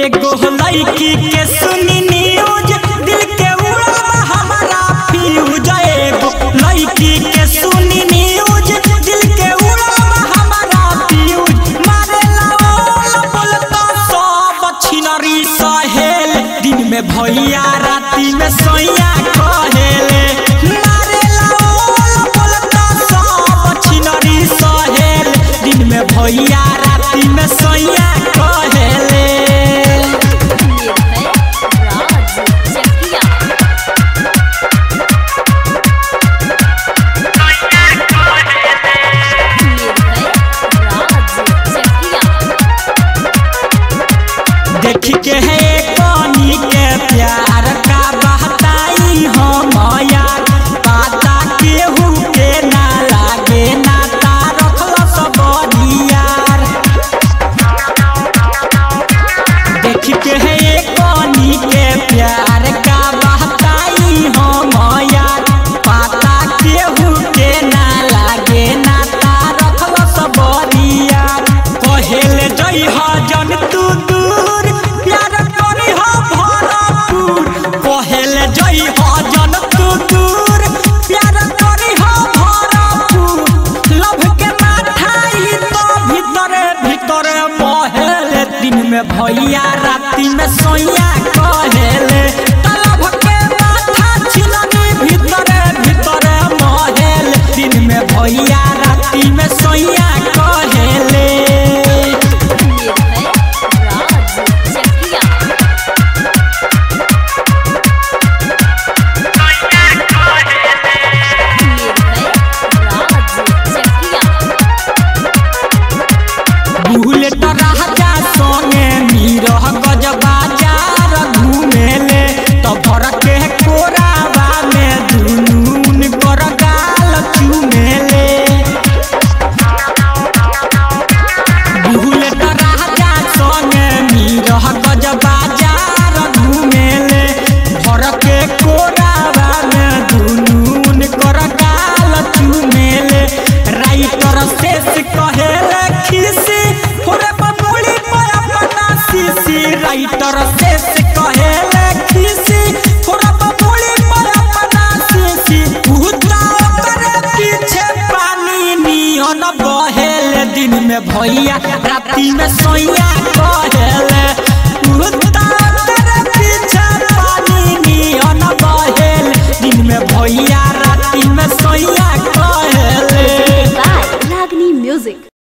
एगो लड़की के सुनी न्यूज दिल के उड़ावा हमारा फ्यूज। एगो लड़की के सुनी न्यूज दिल के उड़ावा हमारा फ्यूज। मारेला ओला बोलता सब छिनरी सहेल दिन में भैया राती में सोइया कहेले। मारेला ओला बोलता सब छिनरी सहेल दिन में भैया राती में सोइया कहेले। देखी के है पानी के प्यार का बहताई हम यार। पाता केहू के ना लागे नाता रखल सब यार। देखी के है पानी के प्यार का बहताई हम यार। पाता केहू के ना लागे नाता रखल सब यार। कहेले जई ह जन तू दूर प्यार करी हो भरपूर। कहेले जई हो जन तू दूर प्यार करी हो भरपूर। लभ के माठाई तो भीतरे भीतरे बहेले दिन में भैया राती में सोइया कहेले। लभ के माथा छिलनी भीतरे भीतरे बहेले दिन में भैया राती में सोइया कहेले। बुलेट राजा संगे मीरह गज बाजार घूमेले। तो भर के कोरावा में दुनून कर गाल चूमेले। बुलेट राजा संगे मीरह गज बाजार घूमेले। भर के कोरावा में दुनून कर गाल चूमेले। राइटर शेष कहेले खिसी राइटर शेष कहेले खिसी थोड़ा बबुली पर अपना सीसी। भूता करे पीछे पानी नियन बहेले दिन में भैया राती में सोइया कहेले। भूता करे पीछे पानी नियन बहेले दिन में भैया राती में सोइया कहेले। Ragini Music।